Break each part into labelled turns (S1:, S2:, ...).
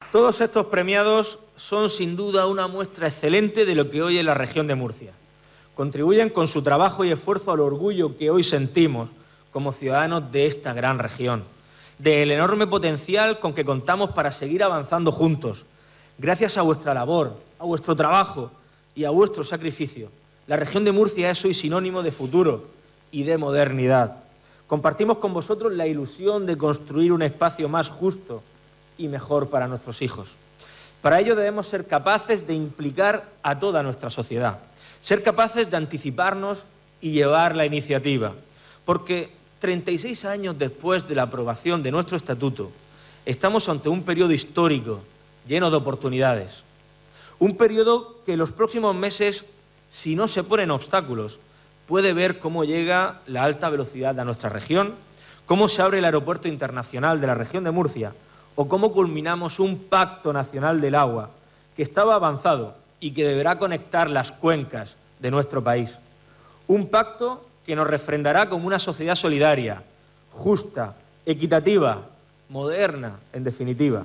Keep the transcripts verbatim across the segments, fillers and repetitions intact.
S1: Todos estos premiados son sin duda una muestra excelente de lo que hoy es la región de Murcia. Contribuyen con su trabajo y esfuerzo al orgullo que hoy sentimos como ciudadanos de esta gran región, del enorme potencial con que contamos para seguir avanzando juntos. Gracias a vuestra labor, a vuestro trabajo y a vuestro sacrificio, la región de Murcia es hoy sinónimo de futuro y de modernidad. Compartimos con vosotros la ilusión de construir un espacio más justo y mejor para nuestros hijos. Para ello debemos ser capaces de implicar a toda nuestra sociedad, ser capaces de anticiparnos y llevar la iniciativa, porque treinta y seis años después de la aprobación de nuestro estatuto, estamos ante un periodo histórico lleno de oportunidades. Un periodo que en los próximos meses, si no se ponen obstáculos, puede ver cómo llega la alta velocidad a nuestra región, cómo se abre el aeropuerto internacional de la región de Murcia o cómo culminamos un pacto nacional del agua que estaba avanzado y que deberá conectar las cuencas de nuestro país. Un pacto que nos refrendará como una sociedad solidaria, justa, equitativa, moderna, en definitiva.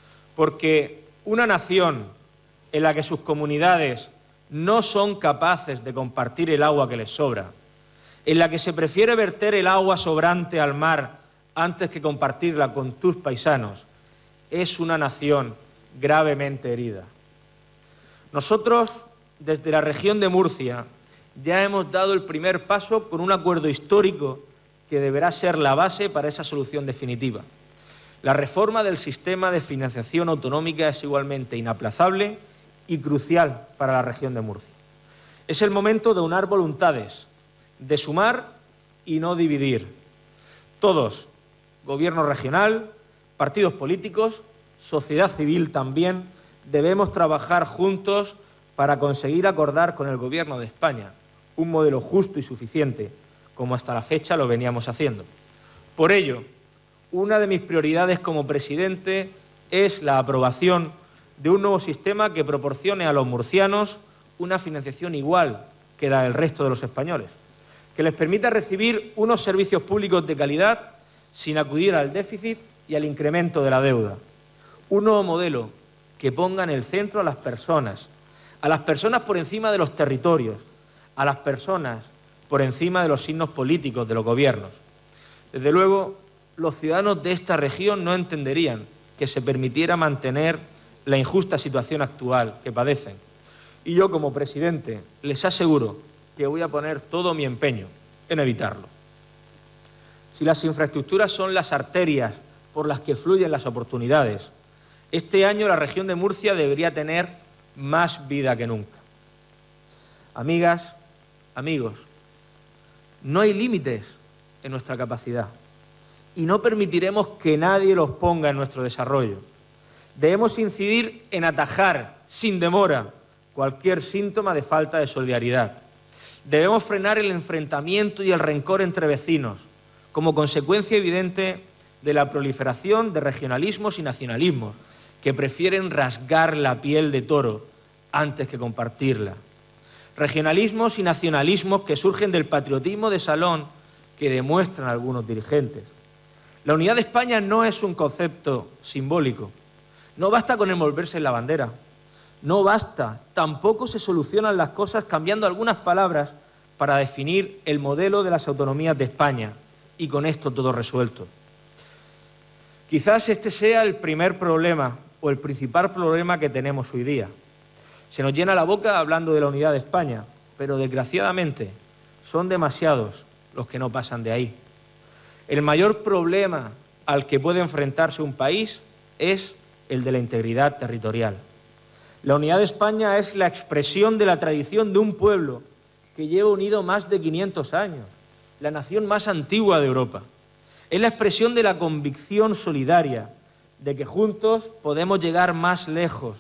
S1: Porque una nación en la que sus comunidades no son capaces de compartir el agua que les sobra, en la que se prefiere verter el agua sobrante al mar antes que compartirla con tus paisanos, es una nación gravemente herida. Nosotros, desde la región de Murcia, ya hemos dado el primer paso con un acuerdo histórico que deberá ser la base para esa solución definitiva. La reforma del sistema de financiación autonómica es igualmente inaplazable y crucial para la región de Murcia. Es el momento de unar voluntades, de sumar y no dividir. Todos, gobierno regional, partidos políticos, sociedad civil también, debemos trabajar juntos para conseguir acordar con el Gobierno de España un modelo justo y suficiente, como hasta la fecha lo veníamos haciendo. Por ello, una de mis prioridades como presidente es la aprobación de un nuevo sistema que proporcione a los murcianos una financiación igual que la del resto de los españoles, que les permita recibir unos servicios públicos de calidad sin acudir al déficit y al incremento de la deuda. Un nuevo modelo que ponga en el centro a las personas, a las personas por encima de los territorios, a las personas por encima de los signos políticos de los gobiernos. Desde luego, los ciudadanos de esta región no entenderían que se permitiera mantener la injusta situación actual que padecen. Y yo, como presidente, les aseguro que voy a poner todo mi empeño en evitarlo. Si las infraestructuras son las arterias por las que fluyen las oportunidades, este año la región de Murcia debería tener más vida que nunca. Amigas, amigos, no hay límites en nuestra capacidad y no permitiremos que nadie los ponga en nuestro desarrollo. Debemos incidir en atajar, sin demora, cualquier síntoma de falta de solidaridad. Debemos frenar el enfrentamiento y el rencor entre vecinos, como consecuencia evidente de la proliferación de regionalismos y nacionalismos, que prefieren rasgar la piel de toro antes que compartirla. Regionalismos y nacionalismos que surgen del patriotismo de salón que demuestran algunos dirigentes. La unidad de España no es un concepto simbólico. No basta con envolverse en la bandera. No basta. Tampoco se solucionan las cosas cambiando algunas palabras para definir el modelo de las autonomías de España y con esto todo resuelto. Quizás este sea el primer problema o el principal problema que tenemos hoy día. Se nos llena la boca hablando de la unidad de España, pero desgraciadamente son demasiados los que no pasan de ahí. El mayor problema al que puede enfrentarse un país es el de la integridad territorial. La unidad de España es la expresión de la tradición de un pueblo que lleva unido más de quinientos años, la nación más antigua de Europa. Es la expresión de la convicción solidaria de que juntos podemos llegar más lejos,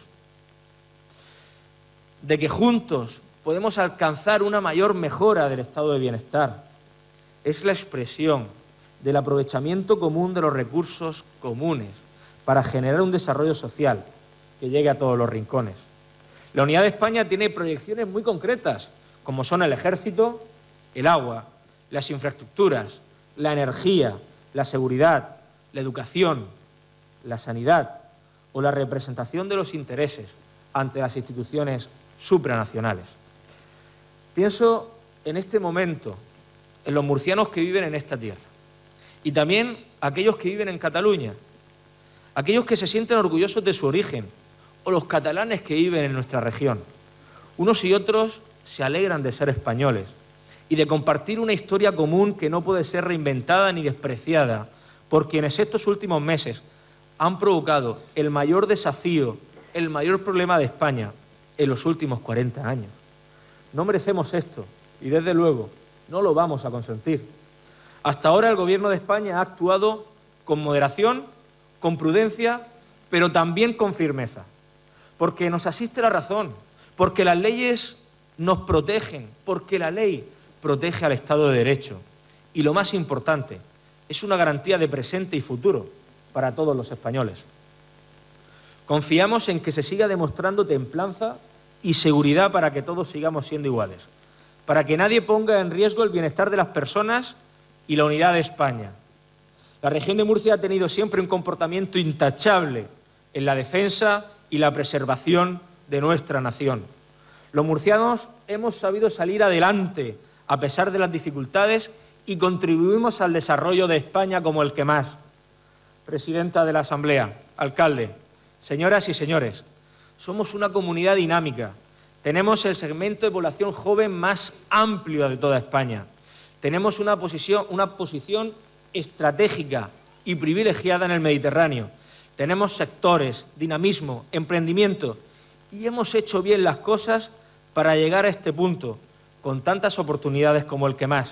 S1: de que juntos podemos alcanzar una mayor mejora del estado de bienestar. Es la expresión del aprovechamiento común de los recursos comunes para generar un desarrollo social que llegue a todos los rincones. La unidad de España tiene proyecciones muy concretas, como son el ejército, el agua, las infraestructuras, la energía, la seguridad, la educación, la sanidad o la representación de los intereses ante las instituciones supranacionales. Pienso en este momento en los murcianos que viven en esta tierra y también aquellos que viven en Cataluña, aquellos que se sienten orgullosos de su origen o los catalanes que viven en nuestra región. Unos y otros se alegran de ser españoles y de compartir una historia común que no puede ser reinventada ni despreciada por quienes estos últimos meses han provocado el mayor desafío, el mayor problema de España en los últimos cuarenta años. No merecemos esto y, desde luego, no lo vamos a consentir. Hasta ahora el Gobierno de España ha actuado con moderación, con prudencia, pero también con firmeza, porque nos asiste la razón, porque las leyes nos protegen, porque la ley protege al Estado de Derecho y, lo más importante, es una garantía de presente y futuro para todos los españoles. Confiamos en que se siga demostrando templanza y seguridad para que todos sigamos siendo iguales, para que nadie ponga en riesgo el bienestar de las personas y la unidad de España. La región de Murcia ha tenido siempre un comportamiento intachable en la defensa y la preservación de nuestra nación. Los murcianos hemos sabido salir adelante a pesar de las dificultades y contribuimos al desarrollo de España como el que más. Presidenta de la Asamblea, alcalde, señoras y señores, somos una comunidad dinámica. Tenemos el segmento de población joven más amplio de toda España. Tenemos una posición, una posición estratégica y privilegiada en el Mediterráneo. Tenemos sectores, dinamismo, emprendimiento y hemos hecho bien las cosas para llegar a este punto, con tantas oportunidades como el que más.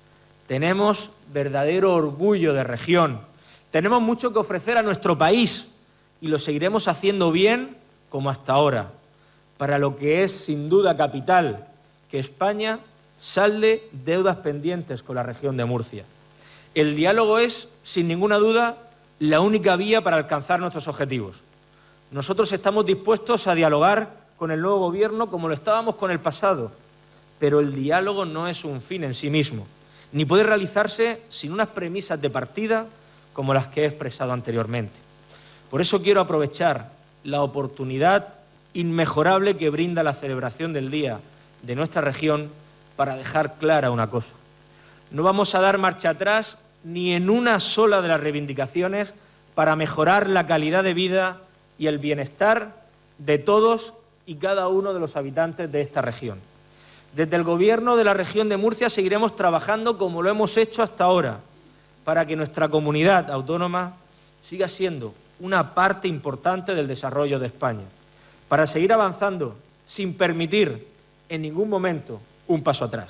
S1: Tenemos verdadero orgullo de región. Tenemos mucho que ofrecer a nuestro país y lo seguiremos haciendo bien como hasta ahora, para lo que es sin duda capital, que España salde deudas pendientes con la región de Murcia. El diálogo es, sin ninguna duda, la única vía para alcanzar nuestros objetivos. Nosotros estamos dispuestos a dialogar con el nuevo Gobierno como lo estábamos con el pasado, pero el diálogo no es un fin en sí mismo, ni puede realizarse sin unas premisas de partida como las que he expresado anteriormente. Por eso quiero aprovechar la oportunidad inmejorable que brinda la celebración del Día de nuestra región para dejar clara una cosa. No vamos a dar marcha atrás ni en una sola de las reivindicaciones para mejorar la calidad de vida y el bienestar de todos y cada uno de los habitantes de esta región. Desde el Gobierno de la región de Murcia seguiremos trabajando como lo hemos hecho hasta ahora, para que nuestra comunidad autónoma siga siendo una parte importante del desarrollo de España, para seguir avanzando sin permitir en ningún momento un paso atrás.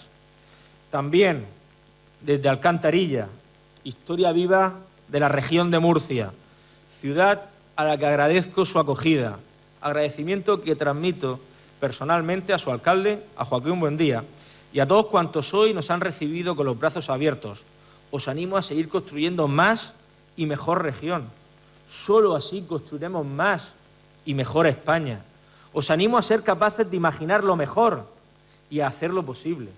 S1: También desde Alcantarilla, historia viva de la región de Murcia, ciudad a la que agradezco su acogida, agradecimiento que transmito personalmente a su alcalde, a Joaquín Buendía, y a todos cuantos hoy nos han recibido con los brazos abiertos. Os animo a seguir construyendo más y mejor región. Solo así construiremos más y mejor España. Os animo a ser capaces de imaginar lo mejor y a hacer lo posible.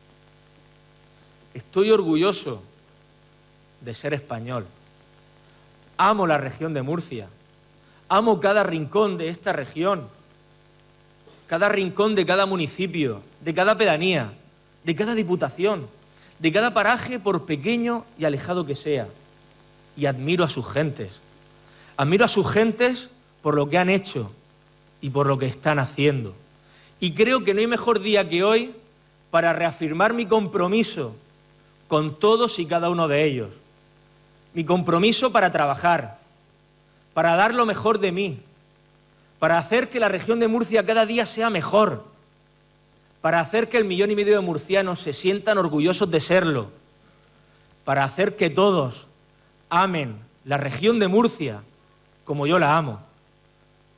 S1: Estoy orgulloso de ser español. Amo la región de Murcia. Amo cada rincón de esta región, cada rincón de cada municipio, de cada pedanía, de cada diputación, de cada paraje, por pequeño y alejado que sea. Y admiro a sus gentes. Admiro a sus gentes por lo que han hecho y por lo que están haciendo. Y creo que no hay mejor día que hoy para reafirmar mi compromiso con todos y cada uno de ellos. Mi compromiso para trabajar, para dar lo mejor de mí, para hacer que la región de Murcia cada día sea mejor, para hacer que el millón y medio de murcianos se sientan orgullosos de serlo, para hacer que todos amen la región de Murcia como yo la amo.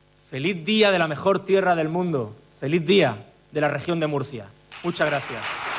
S1: Feliz día de la mejor tierra del mundo, feliz día de la región de Murcia. Muchas gracias.